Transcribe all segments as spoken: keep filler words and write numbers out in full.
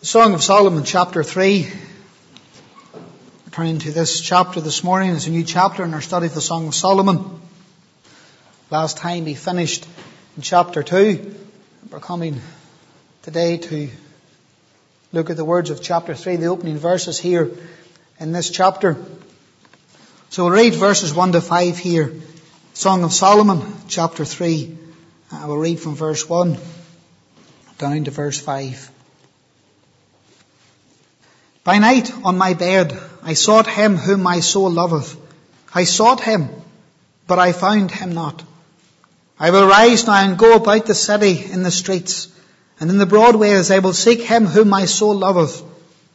The Song of Solomon, chapter three. We're turning to this chapter this morning. It's a new chapter in our study of the Song of Solomon. Last time we finished in chapter two. We're coming today to look at the words of chapter three, the opening verses here in this chapter. So we'll read verses one to five here. Song of Solomon, chapter three. I will read from verse one down to verse five. By night on my bed I sought him whom my soul loveth. I sought him, but I found him not. I will rise now and go about the city in the streets, and in the broad ways I will seek him whom my soul loveth.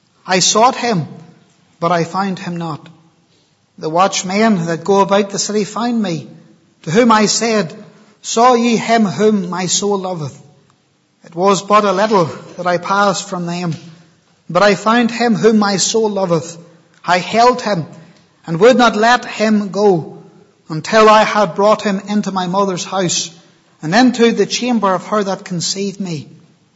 I sought him, but I found him not. The watchmen that go about the city found me, to whom I said, Saw ye him whom my soul loveth? It was but a little that I passed from them, but I found him whom my soul loveth. I held him, and would not let him go, until I had brought him into my mother's house, and into the chamber of her that conceived me.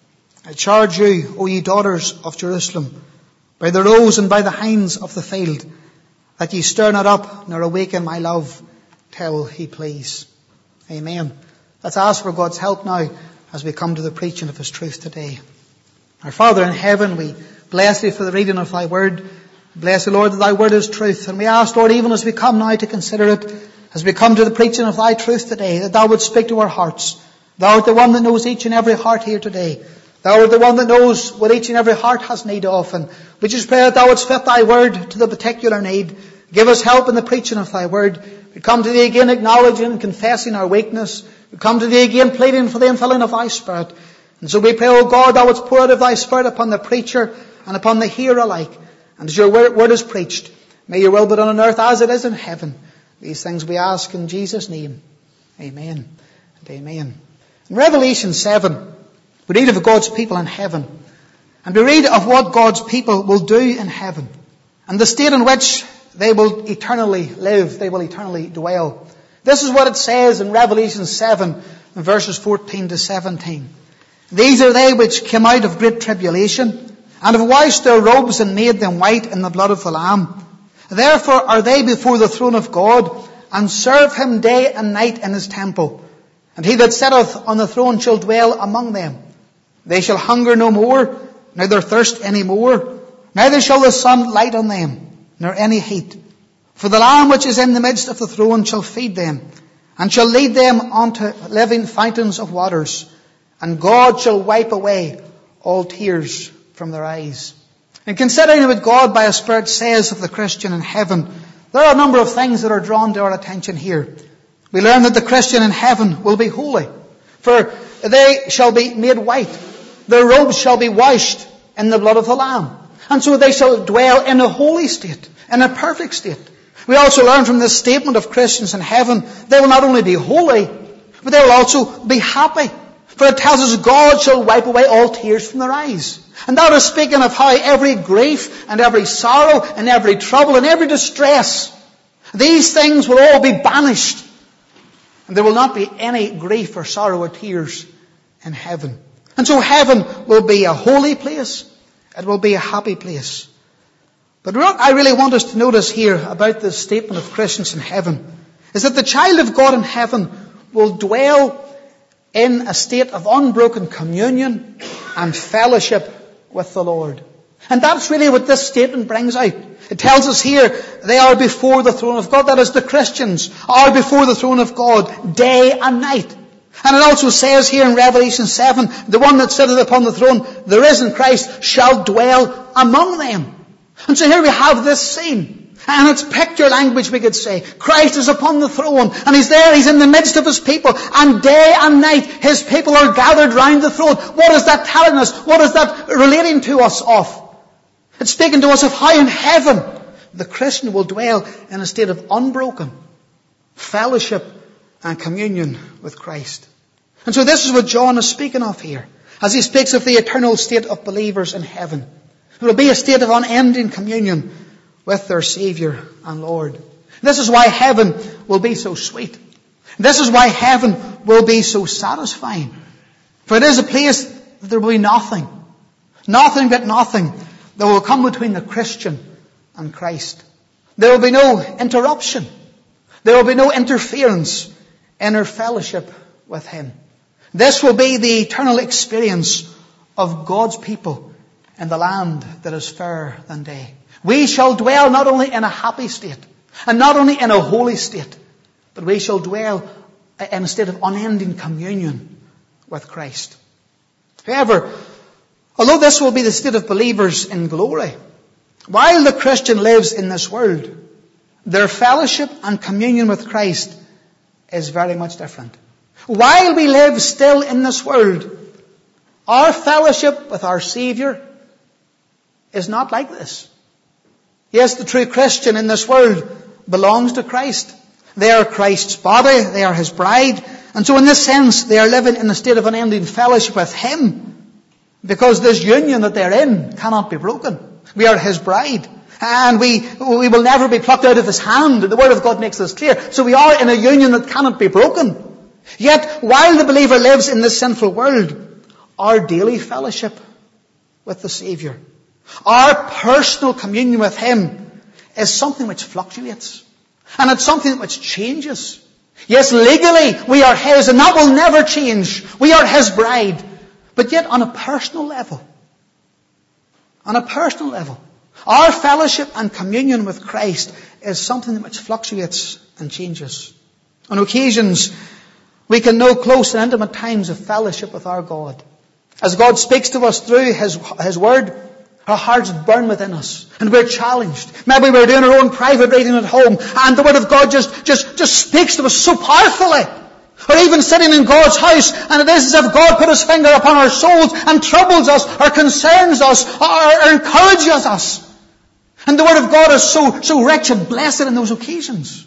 I charge you, O ye daughters of Jerusalem, by the roes and by the hinds of the field, that ye stir not up, nor awaken my love, till he please. Amen. Let's ask for God's help now, as we come to the preaching of his truth today. Our Father in heaven, we bless thee for the reading of thy word. Bless the Lord that thy word is truth. And we ask, Lord, even as we come now to consider it, as we come to the preaching of thy truth today, that thou would speak to our hearts. Thou art the one that knows each and every heart here today. Thou art the one that knows what each and every heart has need of. And we just pray that thou wouldst fit thy word to the particular need. Give us help in the preaching of thy word. We come to thee again acknowledging and confessing our weakness. We come to thee again pleading for the infilling of thy Spirit. And so we pray, O God, thou wouldst pour out of thy Spirit upon the preacher and upon the hearer alike. And as your word, word is preached, may your will be done on earth as it is in heaven. These things we ask in Jesus' name. Amen and amen. In Revelation seven, we read of God's people in heaven. And we read of what God's people will do in heaven. And the state in which they will eternally live, they will eternally dwell. This is what it says in Revelation seven, verses fourteen to seventeen. These are they which came out of great tribulation, and have washed their robes and made them white in the blood of the Lamb. Therefore are they before the throne of God, and serve him day and night in his temple. And he that sitteth on the throne shall dwell among them. They shall hunger no more, neither thirst any more, neither shall the sun light on them, nor any heat. For the Lamb which is in the midst of the throne shall feed them, and shall lead them unto living fountains of waters. And God shall wipe away all tears from their eyes. And considering what God by His Spirit says of the Christian in heaven, there are a number of things that are drawn to our attention here. We learn that the Christian in heaven will be holy, for they shall be made white. Their robes shall be washed in the blood of the Lamb. And so they shall dwell in a holy state, in a perfect state. We also learn from this statement of Christians in heaven, they will not only be holy, but they will also be happy. For it tells us God shall wipe away all tears from their eyes. And that is speaking of how every grief and every sorrow and every trouble and every distress, these things will all be banished. And there will not be any grief or sorrow or tears in heaven. And so heaven will be a holy place. It will be a happy place. But what I really want us to notice here about this statement of Christians in heaven is that the child of God in heaven will dwell in a state of unbroken communion and fellowship with the Lord. And that's really what this statement brings out. It tells us here they are before the throne of God. That is, the Christians are before the throne of God day and night. And it also says here in Revelation seven, the one that sitteth upon the throne, the risen Christ, shall dwell among them. And so here we have this scene. And it's picture language, we could say. Christ is upon the throne, and He's there, He's in the midst of His people, and day and night His people are gathered round the throne. What is that telling us? What is that relating to us of? It's speaking to us of how in heaven the Christian will dwell in a state of unbroken fellowship and communion with Christ. And so this is what John is speaking of here, as he speaks of the eternal state of believers in heaven. It will be a state of unending communion with their Saviour and Lord. This is why heaven will be so sweet. This is why heaven will be so satisfying. For it is a place that there will be nothing. Nothing but nothing that will come between the Christian and Christ. There will be no interruption. There will be no interference in our fellowship with Him. This will be the eternal experience of God's people in the land that is fairer than day. We shall dwell not only in a happy state, and not only in a holy state, but we shall dwell in a state of unending communion with Christ. However, although this will be the state of believers in glory, while the Christian lives in this world, their fellowship and communion with Christ is very much different. While we live still in this world, our fellowship with our Saviour is not like this. Yes, the true Christian in this world belongs to Christ. They are Christ's body, they are His bride, and so in this sense they are living in a state of unending fellowship with Him, because this union that they're in cannot be broken. We are His bride, and we we will never be plucked out of His hand. The Word of God makes this clear. So we are in a union that cannot be broken. Yet, while the believer lives in this sinful world, our daily fellowship with the Saviour, our personal communion with Him, is something which fluctuates. And it's something which changes. Yes, legally we are His, and that will never change. We are His bride. But yet on a personal level, on a personal level, our fellowship and communion with Christ is something which fluctuates and changes. On occasions, we can know close and intimate times of fellowship with our God. As God speaks to us through His, His Word, our hearts burn within us, and we're challenged. Maybe we're doing our own private reading at home, and the Word of God just, just, just speaks to us so powerfully. Or even sitting in God's house, and it is as if God put His finger upon our souls and troubles us, or concerns us, or, or encourages us. And the Word of God is so, so rich and blessed in those occasions.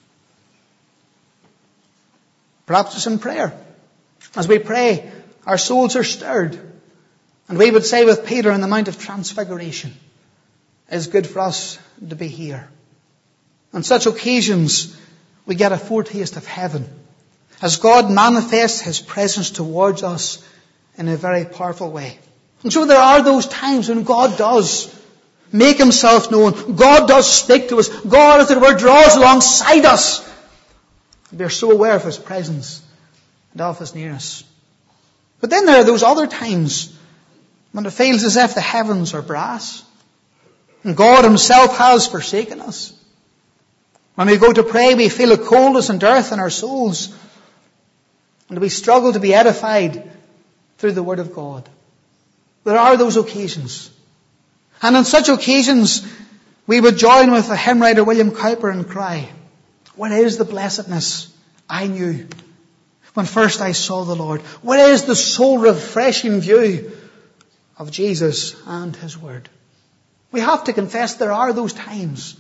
Perhaps it's in prayer. As we pray, our souls are stirred. And we would say with Peter in the Mount of Transfiguration, it's good for us to be here. On such occasions, we get a foretaste of heaven, as God manifests His presence towards us in a very powerful way. And so there are those times when God does make Himself known. God does speak to us. God, as it were, draws alongside us. We are so aware of His presence and of His nearness. But then there are those other times when it feels as if the heavens are brass, and God Himself has forsaken us. When we go to pray, we feel a coldness and dearth in our souls, and we struggle to be edified through the Word of God. There are those occasions. And on such occasions, we would join with the hymn writer William Cowper and cry, "What is the blessedness I knew when first I saw the Lord? What is the soul-refreshing view of Jesus and His Word?" We have to confess there are those times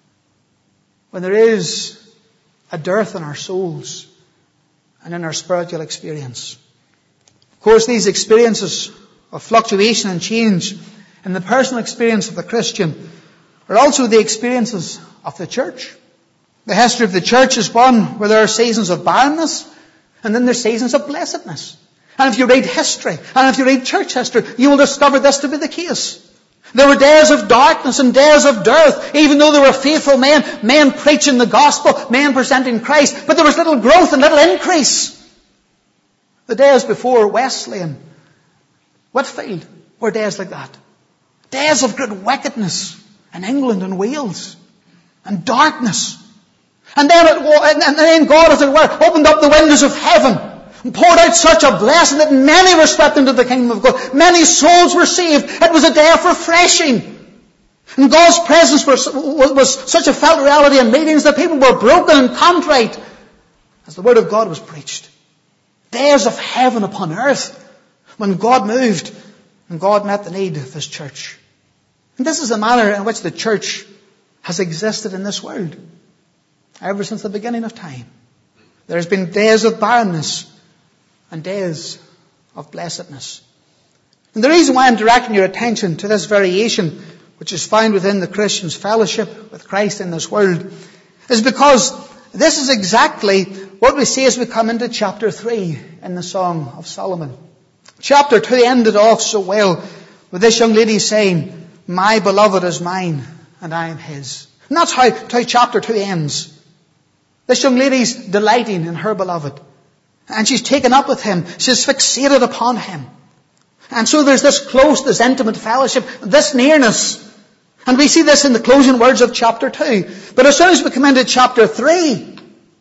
when there is a dearth in our souls and in our spiritual experience. Of course, these experiences of fluctuation and change in the personal experience of the Christian are also the experiences of the church. The history of the church is one where there are seasons of barrenness, and then there's seasons of blessedness. And if you read history, and if you read church history, you will discover this to be the case. There were days of darkness and days of dearth, even though there were faithful men, men preaching the gospel, men presenting Christ, but there was little growth and little increase. The days before Wesley and Whitfield were days like that. Days of great wickedness in England and Wales, and darkness. And then, it, and then God, as it were, opened up the windows of heaven and poured out such a blessing that many were swept into the kingdom of God. Many souls were saved. It was a day of refreshing. And God's presence was, was such a felt reality in meetings that people were broken and contrite as the Word of God was preached. Days of heaven upon earth when God moved and God met the need of His church. And this is the manner in which the church has existed in this world ever since the beginning of time. There has been days of barrenness and days of blessedness. And the reason why I'm directing your attention to this variation, which is found within the Christian's fellowship with Christ in this world, is because this is exactly what we see as we come into chapter three in the Song of Solomon. Chapter two ended off so well With this young lady saying, my beloved is mine and I am his. And that's how, how chapter two ends. This young lady's delighting in her beloved. And she's taken up with him. She's fixated upon him. And so there's this close, this intimate fellowship, this nearness. And we see this in the closing words of chapter two. But as soon as we come into chapter three,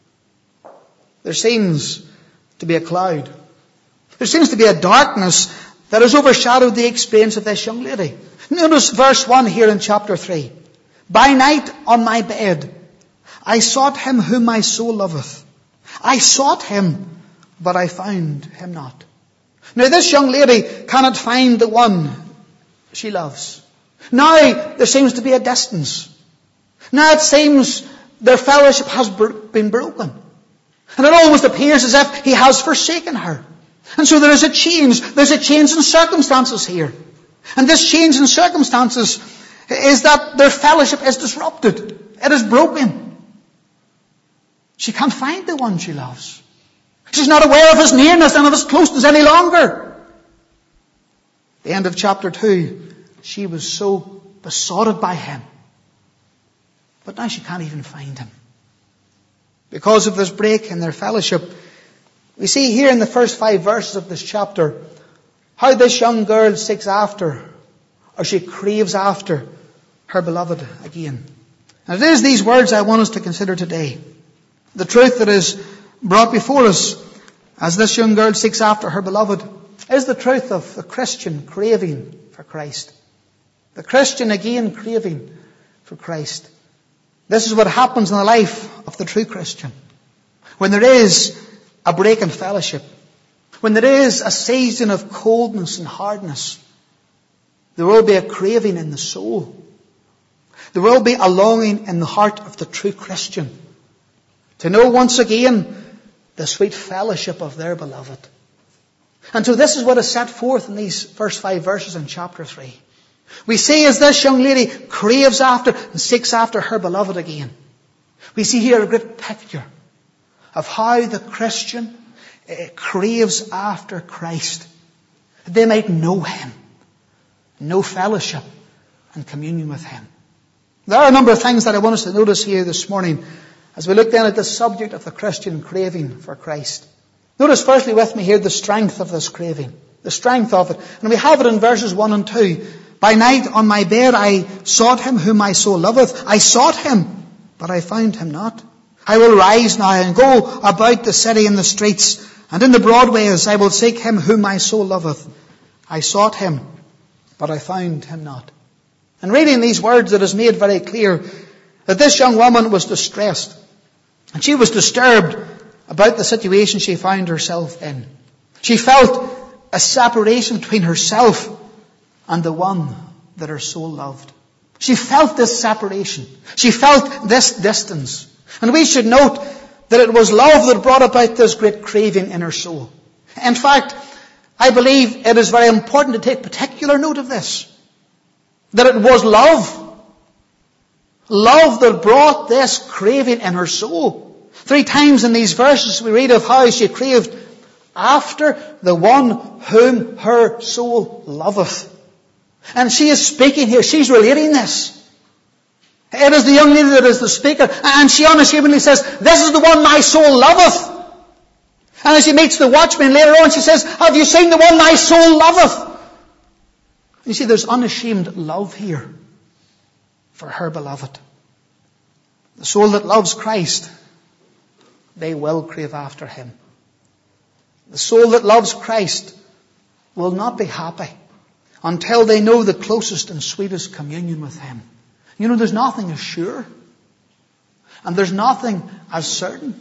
there seems to be a cloud. There seems to be a darkness that has overshadowed the experience of this young lady. Notice verse one here in chapter three. By night on my bed, I sought him whom my soul loveth. I sought him, but I found him not. Now this young lady cannot find the one she loves. Now there seems to be a distance. Now it seems their fellowship has been broken. And it almost appears as if he has forsaken her. And so there is a change. There's a change in circumstances here. And this change in circumstances is that their fellowship is disrupted. It is broken. She can't find the one she loves. She's not aware of his nearness and of his closeness any longer. The end of chapter two, she was so besotted by him. But now she can't even find him. Because of this break in their fellowship, we see here in the first five verses of this chapter how this young girl seeks after, or she craves after, her beloved again. And it is these words I want us to consider today. The truth that is brought before us as this young girl seeks after her beloved is the truth of the Christian craving for Christ. The Christian again craving for Christ. This is what happens in the life of the true Christian. When there is a break in fellowship, when there is a season of coldness and hardness, there will be a craving in the soul. There will be a longing in the heart of the true Christian to know once again the sweet fellowship of their beloved. And so this is what is set forth in these first five verses in chapter three. We see as this young lady craves after and seeks after her beloved again. We see here a great picture of how the Christian uh, craves after Christ. That they might know him, know fellowship and communion with him. There are a number of things that I want us to notice here this morning as we look then at the subject of the Christian craving for Christ. Notice firstly with me here the strength of this craving. The strength of it. And we have it in verses one and two. By night on my bed I sought him whom my soul loveth. I sought him, but I found him not. I will rise now and go about the city in the streets, and in the broad ways I will seek him whom my soul loveth. I sought him, but I found him not. And reading these words, it is made very clear that this young woman was distressed. And she was disturbed about the situation she found herself in. She felt a separation between herself and the one that her soul loved. She felt this separation. She felt this distance. And we should note that it was love that brought about this great craving in her soul. In fact, I believe it is very important to take particular note of this. That it was love. Love that brought this craving in her soul. Three times in these verses we read of how she craved after the one whom her soul loveth. And she is speaking here. She's relating this. It is the young lady that is the speaker. And she unashamedly says, this is the one my soul loveth. And as she meets the watchman later on, she says, have you seen the one my soul loveth? You see, there's unashamed love here for her beloved. The soul that loves Christ, they will crave after him. The soul that loves Christ will not be happy until they know the closest and sweetest communion with him. You know, there's nothing as sure, and there's nothing as certain.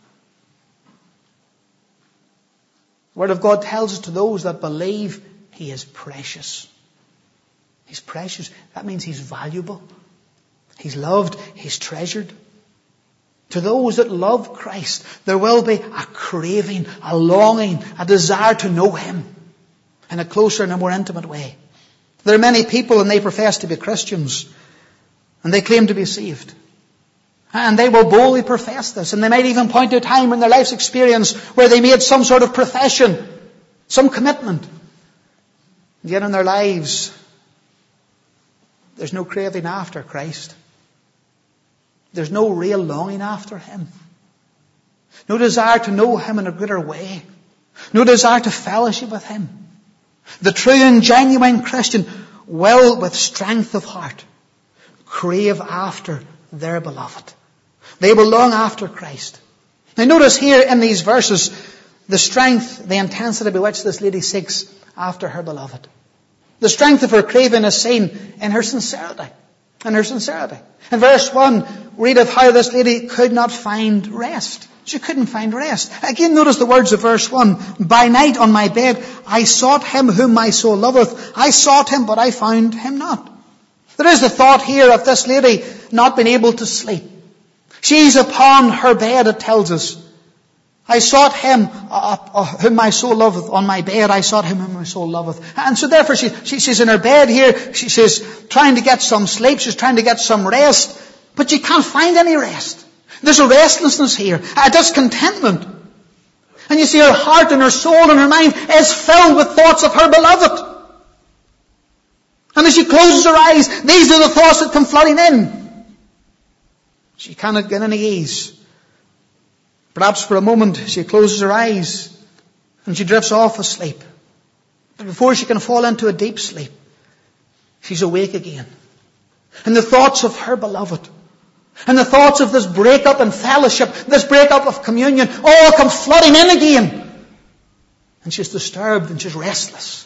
The Word of God tells us to those that believe he is precious. He's precious. That means he's valuable. He's loved. He's treasured. To those that love Christ, there will be a craving, a longing, a desire to know him in a closer and a more intimate way. There are many people and they profess to be Christians and they claim to be saved. And they will boldly profess this. And they might even point to a time in their life's experience where they made some sort of profession, some commitment. And yet in their lives, there's no craving after Christ. There's no real longing after Him. No desire to know Him in a greater way. No desire to fellowship with Him. The true and genuine Christian will, with strength of heart, crave after their beloved. They will long after Christ. Now notice here in these verses the strength, the intensity by which this lady seeks after her beloved. The strength of her craving is seen in her sincerity. In her sincerity. In verse one, we read of how this lady could not find rest. She couldn't find rest. Again, notice the words of verse one. By night on my bed, I sought Him whom my soul loveth. I sought Him, but I found Him not. There is the thought here of this lady not being able to sleep. She's upon her bed, it tells us. I sought Him uh, uh, whom my soul loveth. On my bed, I sought Him whom my soul loveth. And so therefore she, she, she's in her bed here. She, she's trying to get some sleep. She's trying to get some rest. But she can't find any rest. There's a restlessness here, a discontentment. And you see her heart and her soul and her mind is filled with thoughts of her beloved. And as she closes her eyes, these are the thoughts that come flooding in. She cannot get any ease. Perhaps for a moment she closes her eyes and she drifts off asleep. But before she can fall into a deep sleep, she's awake again. And the thoughts of her beloved, and the thoughts of this breakup in fellowship, this breakup of communion, all come flooding in again. And she's disturbed and she's restless.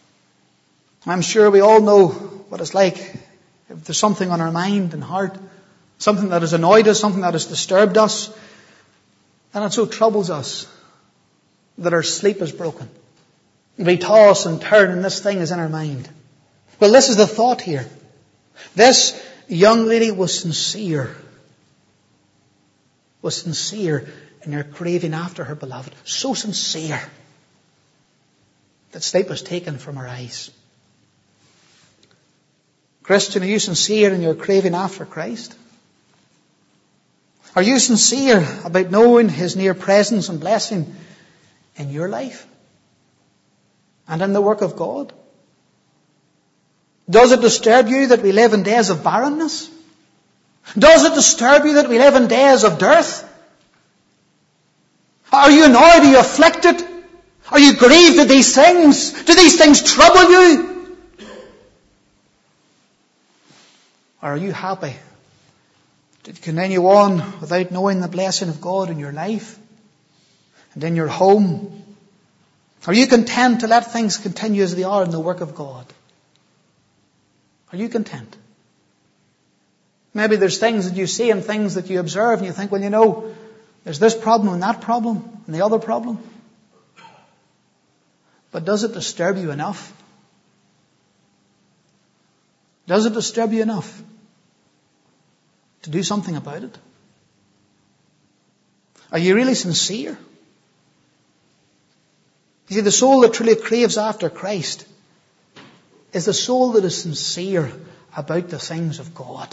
I'm sure we all know what it's like if there's something on our mind and heart, something that has annoyed us, something that has disturbed us, and it so troubles us that our sleep is broken. We toss and turn and this thing is in our mind. Well, this is the thought here. This young lady was sincere. Was sincere in her craving after her beloved. So sincere that sleep was taken from her eyes. Christian, are you sincere in your craving after Christ? Are you sincere about knowing His near presence and blessing in your life and in the work of God? Does it disturb you that we live in days of barrenness? Does it disturb you that we live in days of dearth? Are you annoyed? Are you afflicted? Are you grieved at these things? Do these things trouble you? Or are you happy to continue on without knowing the blessing of God in your life and in your home? Are you content to let things continue as they are in the work of God? Are you content? Maybe there's things that you see and things that you observe and you think, well, you know, there's this problem and that problem and the other problem. But does it disturb you enough? Does it disturb you enough to do something about it? Are you really sincere? You see, the soul that truly craves after Christ is the soul that is sincere about the things of God.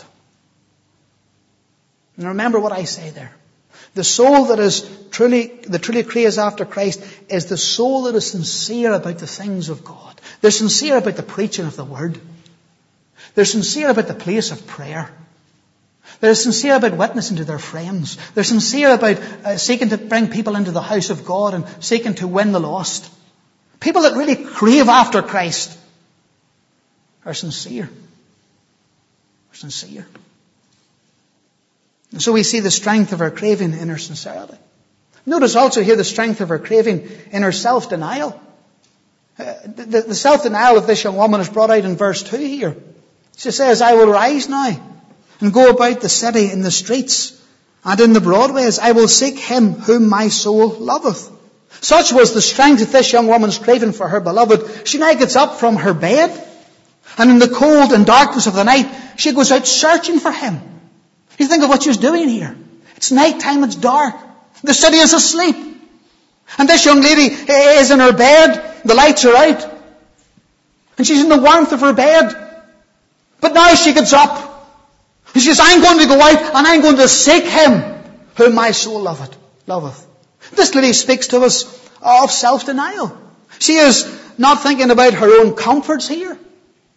And remember what I say there. The soul that is truly, that truly craves after Christ is the soul that is sincere about the things of God. They're sincere about the preaching of the Word. They're sincere about the place of prayer. They're sincere about witnessing to their friends. They're sincere about uh, seeking to bring people into the house of God and seeking to win the lost. People that really crave after Christ are sincere. Are sincere. And so we see the strength of her craving in her sincerity. Notice also here the strength of her craving in her self-denial. Uh, the, the self-denial of this young woman is brought out in verse two here. She says, I will rise now and go about the city in the streets and in the broadways. I will seek Him whom my soul loveth. Such was the strength of this young woman's craving for her beloved. She now gets up from her bed, and in the cold and darkness of the night, she goes out searching for Him. You think of what she's doing here. It's night time, it's dark. The city is asleep. And this young lady is in her bed, the lights are out, and she's in the warmth of her bed. But now she gets up. And she says, I'm going to go out and I'm going to seek Him whom my soul loveth. loveth. This lady speaks to us of self-denial. She is not thinking about her own comforts here.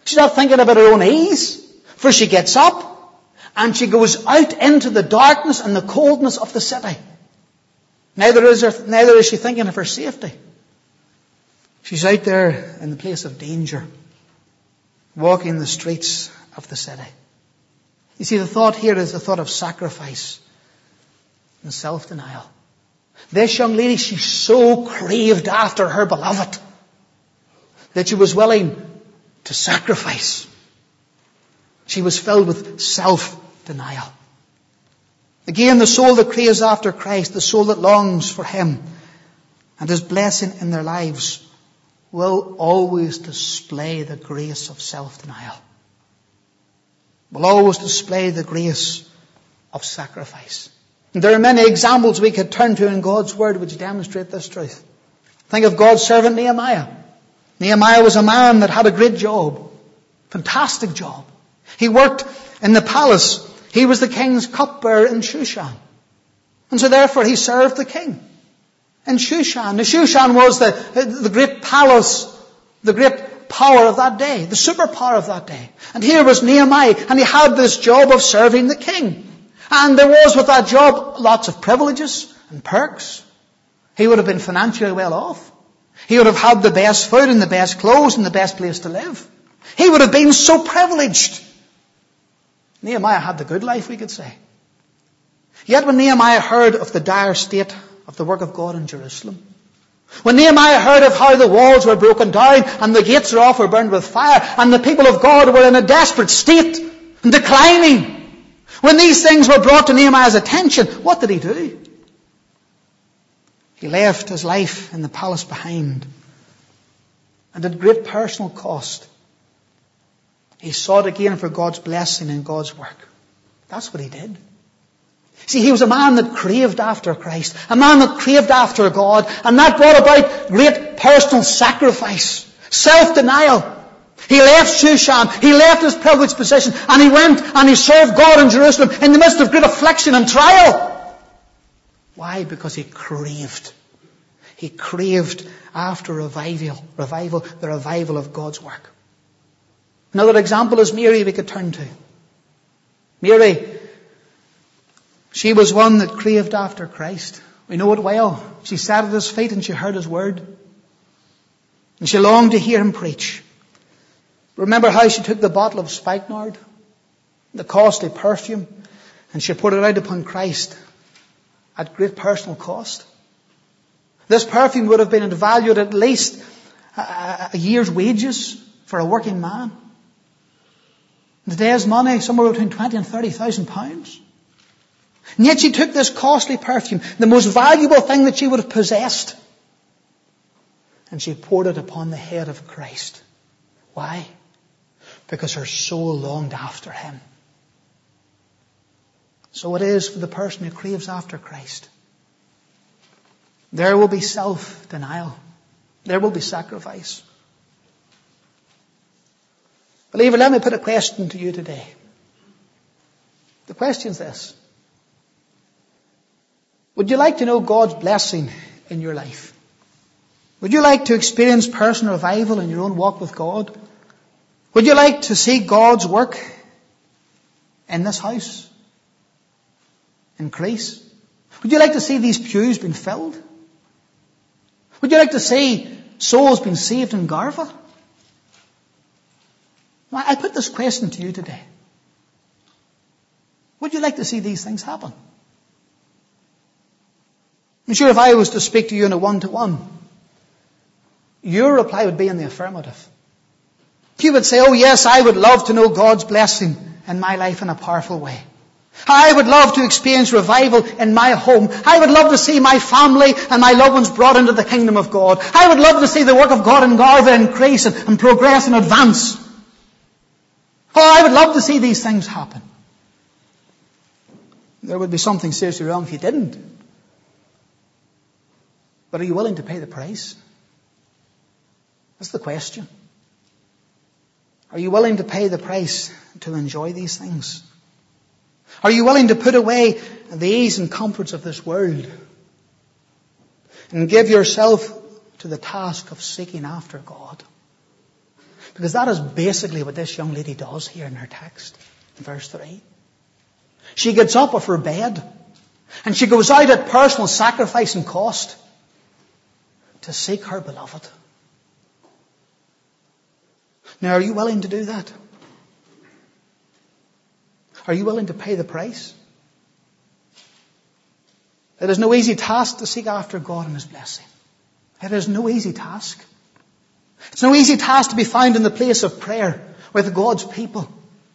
She's not thinking about her own ease. For she gets up and she goes out into the darkness and the coldness of the city. Neither is, her, neither is she thinking of her safety. She's out there in the place of danger, walking the streets of the city. You see, the thought here is the thought of sacrifice and self-denial. This young lady, she so craved after her beloved that she was willing to sacrifice. She was filled with self-denial. Again, the soul that craves after Christ, the soul that longs for Him and His blessing in their lives, will always display the grace of self-denial. Will always display the grace of sacrifice. And there are many examples we could turn to in God's Word which demonstrate this truth. Think of God's servant Nehemiah. Nehemiah was a man that had a great job. Fantastic job. He worked in the palace. He was the king's cupbearer in Shushan. And so therefore he served the king in Shushan. The Shushan was the, the great palace, the great power of that day, the superpower of that day. And here was Nehemiah, and he had this job of serving the king. And there was with that job lots of privileges and perks. He would have been financially well off. He would have had the best food and the best clothes and the best place to live. He would have been so privileged. Nehemiah had the good life, we could say. Yet when Nehemiah heard of the dire state of the work of God in Jerusalem, when Nehemiah heard of how the walls were broken down and the gates thereof were burned with fire and the people of God were in a desperate state and declining, when these things were brought to Nehemiah's attention, what did he do? He left his life in the palace behind, and at great personal cost, he sought again for God's blessing in God's work. That's what he did. See, he was a man that craved after Christ, a man that craved after God, and that brought about great personal sacrifice, self-denial. He left Shushan, he left his privileged position, and he went and he served God in Jerusalem in the midst of great affliction and trial. Why? Because he craved. He craved after revival, revival, the revival of God's work. Another example is Mary we could turn to. Mary, she was one that craved after Christ. We know it well. She sat at his feet and she heard his word. And she longed to hear him preach. Remember how she took the bottle of spikenard, the costly perfume, and she poured it out upon Christ at great personal cost. This perfume would have been valued at least a, a year's wages for a working man. In today's money, somewhere between twenty and thirty thousand pounds. And yet she took this costly perfume, the most valuable thing that she would have possessed, and she poured it upon the head of Christ. Why? Because her soul longed after Him. So it is for the person who craves after Christ. There will be self-denial. There will be sacrifice. Believer, let me put a question to you today. The question is this. Would you like to know God's blessing in your life? Would you like to experience personal revival in your own walk with God? Would you like to see God's work in this house increase? Would you like to see these pews being filled? Would you like to see souls being saved in Garva? I put this question to you today. Would you like to see these things happen? I'm sure if I was to speak to you in a one-to-one, your reply would be in the affirmative. You would say, oh yes, I would love to know God's blessing in my life in a powerful way. I would love to experience revival in my home. I would love to see my family and my loved ones brought into the kingdom of God. I would love to see the work of God in Garva increase and, and progress and advance. Oh, I would love to see these things happen. There would be something seriously wrong if you didn't. But are you willing to pay the price? That's the question. Are you willing to pay the price to enjoy these things? Are you willing to put away the ease and comforts of this world and give yourself to the task of seeking after God? Because that is basically what this young lady does here in her text, in verse three. She gets up off her bed and she goes out at personal sacrifice and cost to seek her beloved. Now, are you willing to do that? Are you willing to pay the price? It is no easy task to seek after God and His blessing. It is no easy task. It's no easy task to be found in the place of prayer with God's people.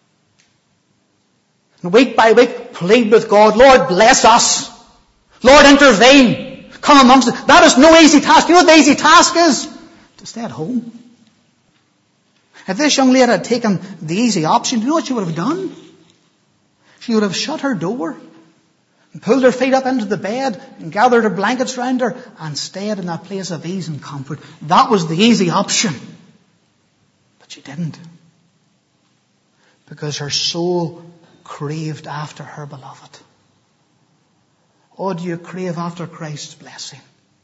And week by week, plead with God, Lord, bless us. Lord, intervene. Come amongst us. That is no easy task. You know what the easy task is? To stay at home. If this young lady had taken the easy option, do you know what she would have done? She would have shut her door and pulled her feet up into the bed and gathered her blankets round her and stayed in that place of ease and comfort. That was the easy option. But she didn't. Because her soul craved after her beloved. Oh, do you crave after Christ's blessing?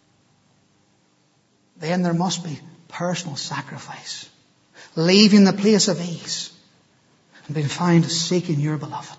Then there must be personal sacrifice. Leaving the place of ease and being found seeking your beloved.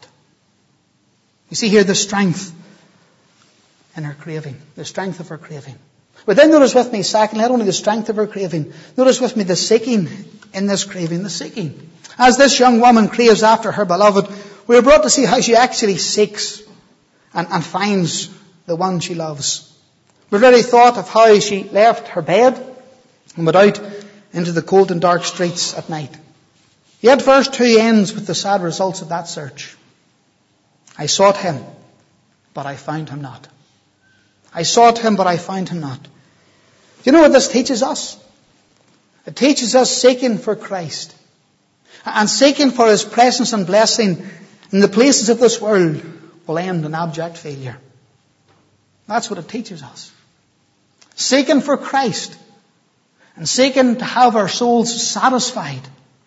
You see here the strength in her craving. The strength of her craving. But then notice with me, secondly, not only the strength of her craving, notice with me the seeking in this craving, the seeking. As this young woman craves after her beloved, we are brought to see how she actually seeks and, and finds the one she loves. We've already thought of how she left her bed and went out into the cold and dark streets at night. Yet verse two ends with the sad results of that search. I sought him, but I found him not. I sought him, but I found him not. Do you know what this teaches us? It teaches us seeking for Christ. And seeking for His presence and blessing in the places of this world will end in abject failure. That's what it teaches us. Seeking for Christ and seeking to have our souls satisfied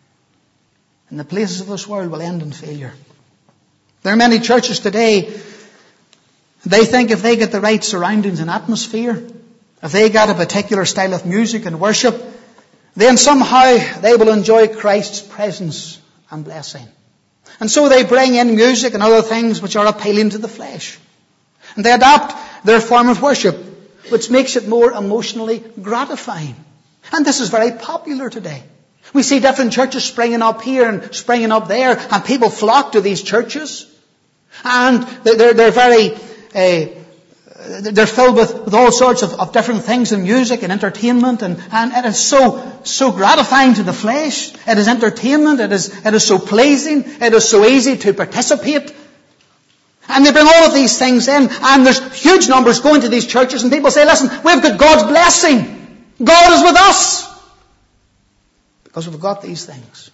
in the places of this world will end in failure. There are many churches today, they think if they get the right surroundings and atmosphere, if they get a particular style of music and worship, then somehow they will enjoy Christ's presence and blessing. And so they bring in music and other things which are appealing to the flesh. And they adapt their form of worship, which makes it more emotionally gratifying. And this is very popular today. We see different churches springing up here and springing up there, and people flock to these churches. And they're, they're very, uh, they're filled with, with all sorts of, of different things in music and entertainment, and, and it is so, so gratifying to the flesh. It is entertainment, it is, it is so pleasing, it is so easy to participate. And they bring all of these things in, and there's huge numbers going to these churches, and people say, listen, we've got God's blessing. God is with us. Because we've got these things.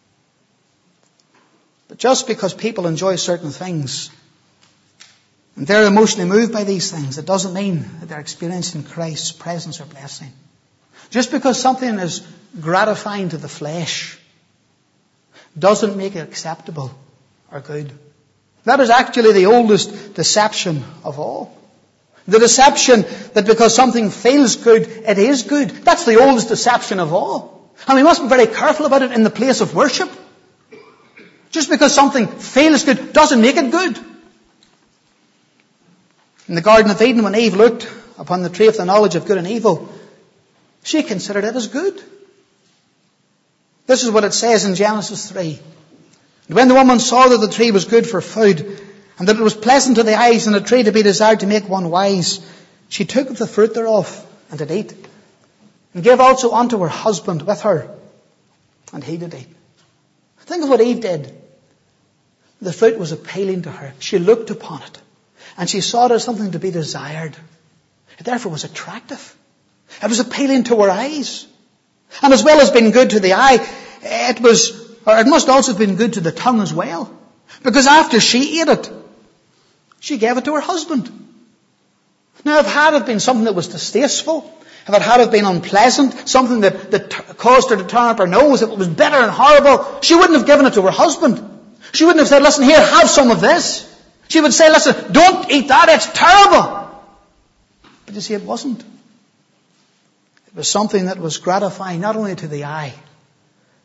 But just because people enjoy certain things, and they're emotionally moved by these things, it doesn't mean that they're experiencing Christ's presence or blessing. Just because something is gratifying to the flesh doesn't make it acceptable or good. That is actually the oldest deception of all. The deception that because something feels good, it is good. That's the oldest deception of all. And we must be very careful about it in the place of worship. Just because something feels good doesn't make it good. In the Garden of Eden, when Eve looked upon the tree of the knowledge of good and evil, she considered it as good. This is what it says in Genesis three. And when the woman saw that the tree was good for food, and that it was pleasant to the eyes, and a tree to be desired to make one wise, she took of the fruit thereof, and did eat, and gave also unto her husband with her, and he did eat. Think of what Eve did. The fruit was appealing to her. She looked upon it, and she saw it as something to be desired. It therefore was attractive. It was appealing to her eyes. And as well as being good to the eye, it was, or it must also have been good to the tongue as well. Because after she ate it, she gave it to her husband. Now, if it had have been something that was distasteful, if it had have been unpleasant, something that, that t- caused her to turn up her nose, if it was bitter and horrible, she wouldn't have given it to her husband. She wouldn't have said, listen, here, have some of this. She would say, listen, don't eat that, it's terrible. But you see, it wasn't. It was something that was gratifying not only to the eye,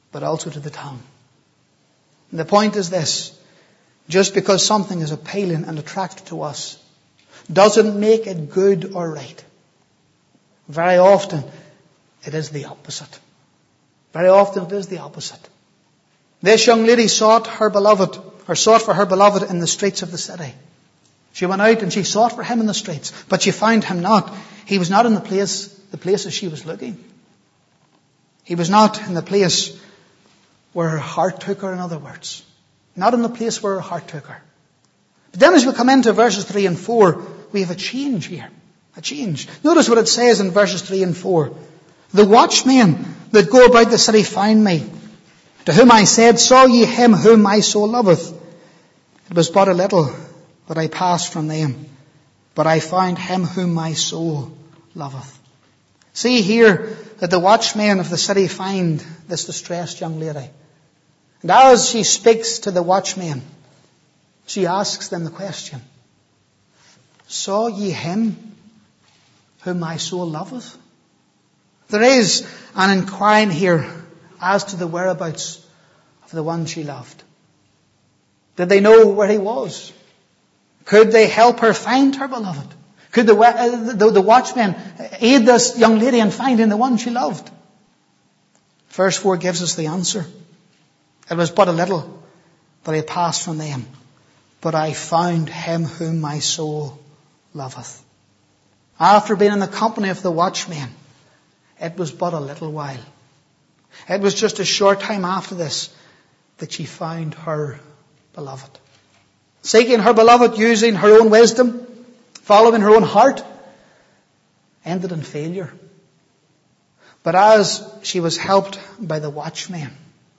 but also to the tongue. And the point is this: just because something is appealing and attractive to us doesn't make it good or right. Very often it is the opposite. Very often it is the opposite. This young lady sought her beloved, or sought for her beloved in the streets of the city. She went out and she sought for him in the streets, but she found him not. He was not in the place, the places she was looking. He was not in the place where her heart took her, in other words. Not in the place where her heart took her. But then as we come into verses three and four, we have a change here. A change. Notice what it says in verses three and four. The watchmen that go about the city found me, to whom I said, saw ye him whom my soul loveth? It was but a little that I passed from them, but I found him whom my soul loveth. See here that the watchmen of the city find this distressed young lady. And as she speaks to the watchmen, she asks them the question, saw ye him whom my soul loveth? There is an inquiring here as to the whereabouts of the one she loved. Did they know where he was? Could they help her find her beloved? Could the, uh, the, the watchmen aid this young lady in finding the one she loved? Verse four gives us the answer. It was but a little that I passed from them, but I found him whom my soul loveth. After being in the company of the watchmen, it was but a little while. It was just a short time after this that she found her beloved. Seeking her beloved using her own wisdom, following her own heart, ended in failure. But as she was helped by the watchmen,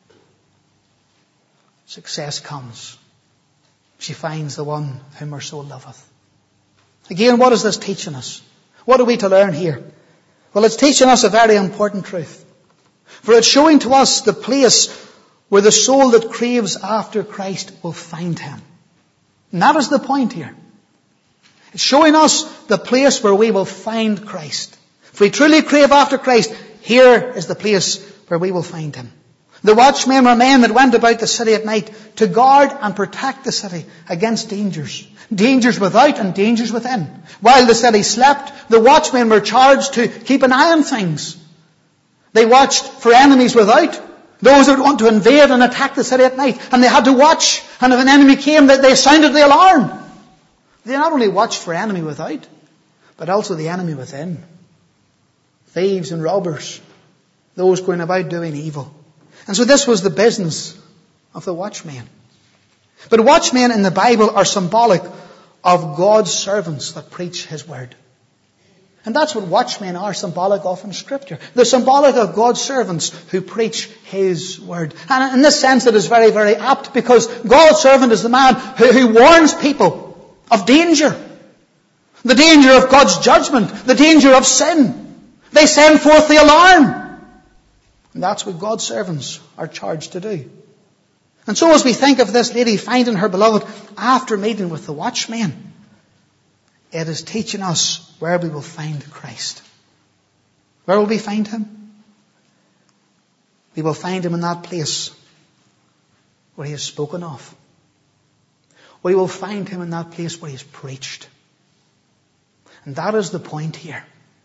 success comes. She finds the one whom her soul loveth. Again, what is this teaching us? What are we to learn here? Well, it's teaching us a very important truth. For it's showing to us the place where the soul that craves after Christ will find him. And that is the point here. It's showing us the place where we will find Christ. If we truly crave after Christ, here is the place where we will find him. The watchmen were men that went about the city at night to guard and protect the city against dangers. Dangers without and dangers within. While the city slept, the watchmen were charged to keep an eye on things. They watched for enemies without, those that would want to invade and attack the city at night. And they had to watch, and if an enemy came, they sounded the alarm. They not only watched for enemy without, but also the enemy within. Thieves and robbers, those going about doing evil. And so this was the business of the watchmen. But watchmen in the Bible are symbolic of God's servants that preach his word. And that's what watchmen are symbolic of in Scripture. They're symbolic of God's servants who preach his word. And in this sense it is very, very apt, because God's servant is the man who, who warns people of danger. The danger of God's judgment. The danger of sin. They send forth the alarm. And that's what God's servants are charged to do. And so as we think of this lady finding her beloved after meeting with the watchmen, it is teaching us where we will find Christ. Where will we find him? We will find him in that place where he is spoken of. We will find him in that place where he is preached. And that is the point here.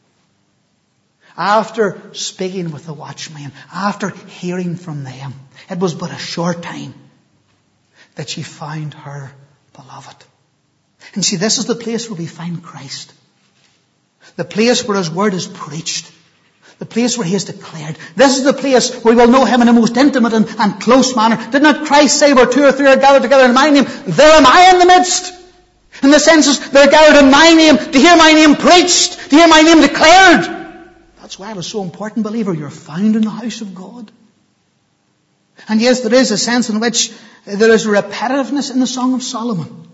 After speaking with the watchmen, after hearing from them, it was but a short time that she found her beloved. And see, this is the place where we find Christ. The place where his word is preached. The place where he is declared. This is the place where we will know him in a most intimate and, and close manner. Did not Christ say, where two or three are gathered together in my name, there am I in the midst? In the sense is, they're gathered in my name to hear my name preached, to hear my name declared. That's why it is so important, believer, you're found in the house of God. And yes, there is a sense in which there is a repetitiveness in the Song of Solomon.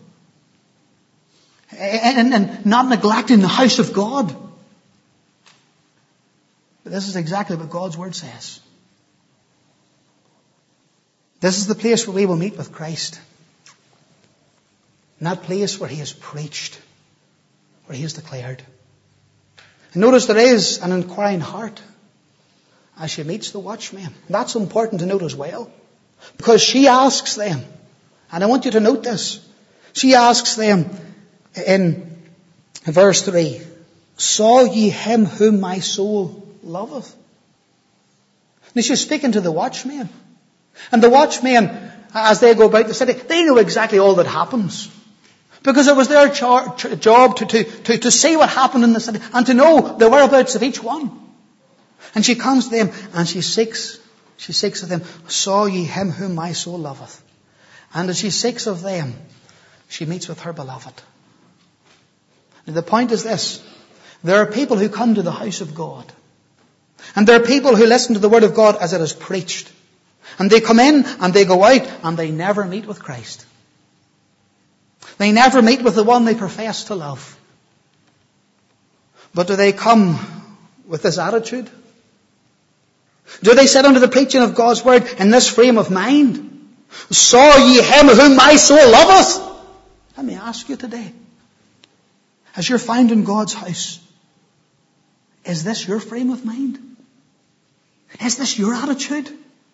And, and not neglecting the house of God. But this is exactly what God's word says. This is the place where we will meet with Christ. In that place where he is preached, where he is declared. And notice there is an inquiring heart. as she meets the watchmen. That's important to note as well. Because she asks them, and I want you to note this, she asks them in verse three, saw ye him whom my soul loveth? Now she's speaking to the watchmen. And the watchmen, as they go about the city, they know exactly all that happens. Because it was their char- job to, to, to, to see what happened in the city and to know the whereabouts of each one. And she comes to them and she seeks, she seeks of them, saw ye him whom my soul loveth? And as she seeks of them, she meets with her beloved. Now the point is this. There are people who come to the house of God. And there are people who listen to the word of God as it is preached. And they come in and they go out and they never meet with Christ. They never meet with the one they profess to love. But do they come with this attitude? Do they sit under the preaching of God's word in this frame of mind? Saw ye him whom my soul loveth? Let me ask you today, as you're found in God's house, is this your frame of mind? Is this your attitude?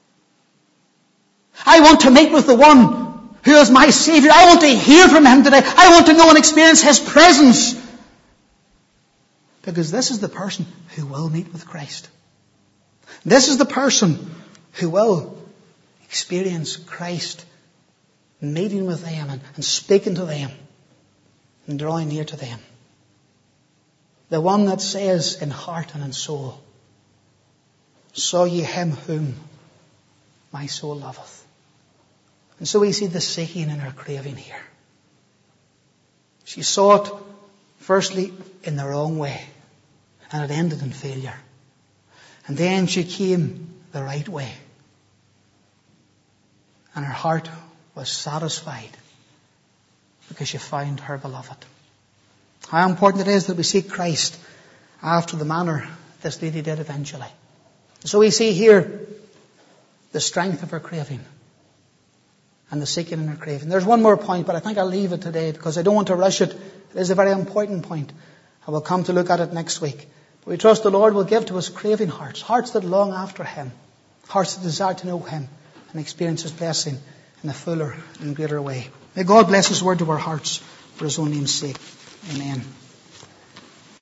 I want to meet with the one who is my Savior. I want to hear from him today. I want to know and experience his presence. Because this is the person who will meet with Christ. This is the person who will experience Christ meeting with them and, and speaking to them and drawing near to them. The one that says in heart and in soul, saw ye him whom my soul loveth. And so we see the seeking and her craving here. She sought firstly in the wrong way, and it ended in failure. And then she came the right way, and her heart was satisfied because she found her beloved. How important it is that we seek Christ after the manner this lady did eventually. So we see here the strength of her craving and the seeking in her craving. There's one more point, but I think I'll leave it today because I don't want to rush it. It is a very important point. I will come to look at it next week. But we trust the Lord will give to us craving hearts, hearts that long after him, hearts that desire to know him and experience his blessing in a fuller and greater way. May God bless his word to our hearts for his own name's sake. Amen.